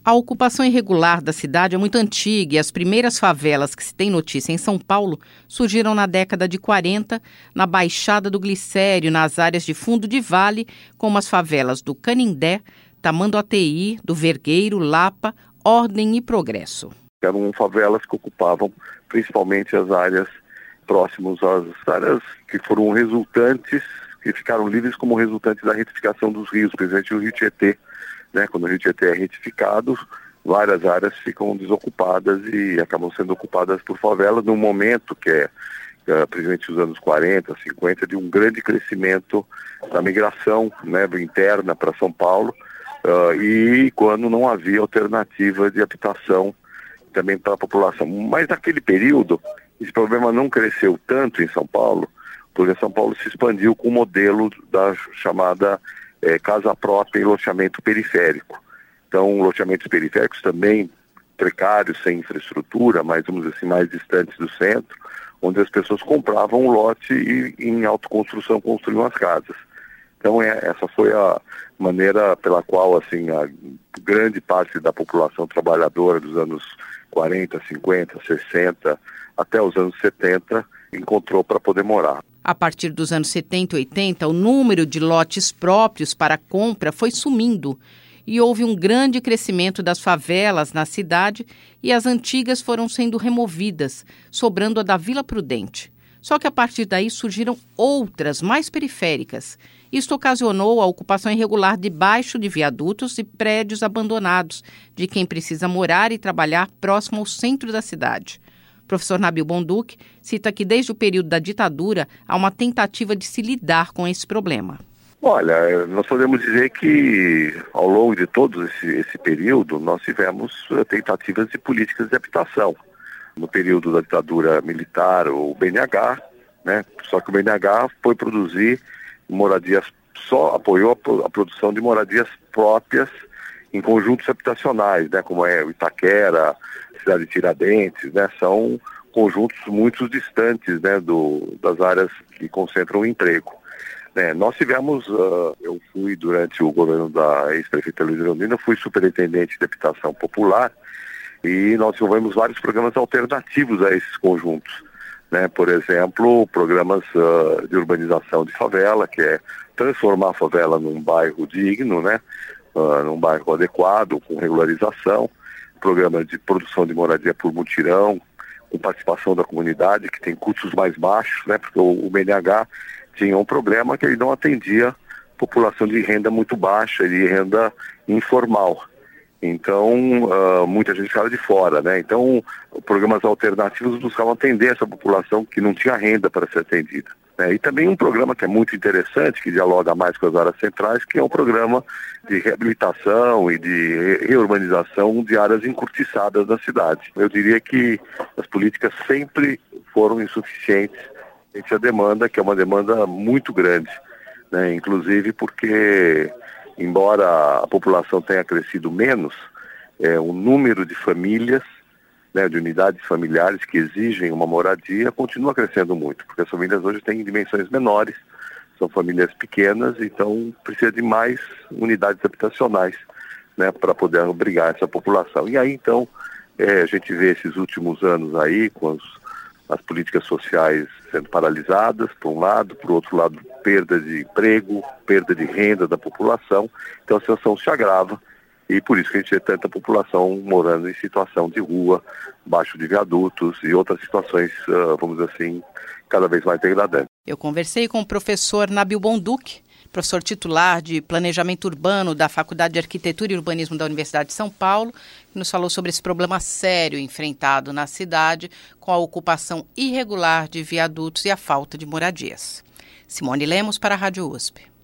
A ocupação irregular da cidade é muito antiga e as primeiras favelas que se tem notícia em São Paulo surgiram na década de 40, na Baixada do Glicério, nas áreas de fundo de vale, como as favelas do Canindé, Tamanduateí, do Vergueiro, Lapa, Ordem e Progresso. Eram favelas que ocupavam principalmente as áreas próximas às áreas que foram resultantes, que ficaram livres como resultante da retificação dos rios, principalmente o Rio Tietê. Quando o Rio Tietê é retificado, várias áreas ficam desocupadas e acabam sendo ocupadas por favelas num momento que é principalmente os anos 40, 50, de um grande crescimento da migração interna para São Paulo e quando não havia alternativa de habitação também para a população. Mas naquele período, esse problema não cresceu tanto em São Paulo, porque São Paulo se expandiu com o modelo da chamada casa própria e loteamento periférico. Então, loteamentos periféricos também precários, sem infraestrutura, mas vamos dizer assim, mais distantes do centro, onde as pessoas compravam um lote e em autoconstrução construíam as casas. Então, essa foi a maneira pela qual assim, a grande parte da população trabalhadora dos anos 40, 50, 60, até os anos 70, encontrou para poder morar. A partir dos anos 70 e 80, o número de lotes próprios para compra foi sumindo e houve um grande crescimento das favelas na cidade e as antigas foram sendo removidas, sobrando a da Vila Prudente. Só que a partir daí surgiram outras, mais periféricas. Isto ocasionou a ocupação irregular debaixo de viadutos e prédios abandonados, de quem precisa morar e trabalhar próximo ao centro da cidade. O professor Nabil Bonduc cita que desde o período da ditadura há uma tentativa de se lidar com esse problema. Olha, nós podemos dizer que ao longo de todo esse período nós tivemos tentativas de políticas de habitação. No período da ditadura militar, o BNH, só que o BNH foi produzir moradias, só apoiou a produção de moradias próprias em conjuntos habitacionais, como é o Itaquera, Cidade de Tiradentes, são conjuntos muito distantes das áreas que concentram o emprego. Nós tivemos, eu fui durante o governo da ex-prefeita Luísa Erundina, fui superintendente de habitação popular e nós desenvolvemos vários programas alternativos a esses conjuntos. Por exemplo, programas de urbanização de favela, que é transformar a favela num bairro digno, num bairro adequado, com regularização, programas de produção de moradia por mutirão, com participação da comunidade, que tem custos mais baixos, porque o BNH tinha um problema que ele não atendia população de renda muito baixa, de renda informal. Então, muita gente ficava de fora, Então, programas alternativos buscavam atender essa população que não tinha renda para ser atendida. E também um programa que é muito interessante, que dialoga mais com as áreas centrais, que é um programa de reabilitação e de reurbanização de áreas encurtiçadas da cidade. Eu diria que as políticas sempre foram insuficientes frente à demanda, que é uma demanda muito grande, Inclusive porque, embora a população tenha crescido menos, o número de famílias, de unidades familiares que exigem uma moradia continua crescendo muito, porque as famílias hoje têm dimensões menores, são famílias pequenas, então precisa de mais unidades habitacionais, para poder abrigar essa população. E aí então a gente vê esses últimos anos aí com as políticas sociais sendo paralisadas, por um lado, por outro lado, perda de emprego, perda de renda da população, então a situação se agrava. E por isso que a gente vê tanta população morando em situação de rua, baixo de viadutos e outras situações, vamos dizer assim, cada vez mais degradantes. Eu conversei com o professor Nabil Bonduc, professor titular de Planejamento Urbano da Faculdade de Arquitetura e Urbanismo da Universidade de São Paulo, que nos falou sobre esse problema sério enfrentado na cidade com a ocupação irregular de viadutos e a falta de moradias. Simone Lemos para a Rádio USP.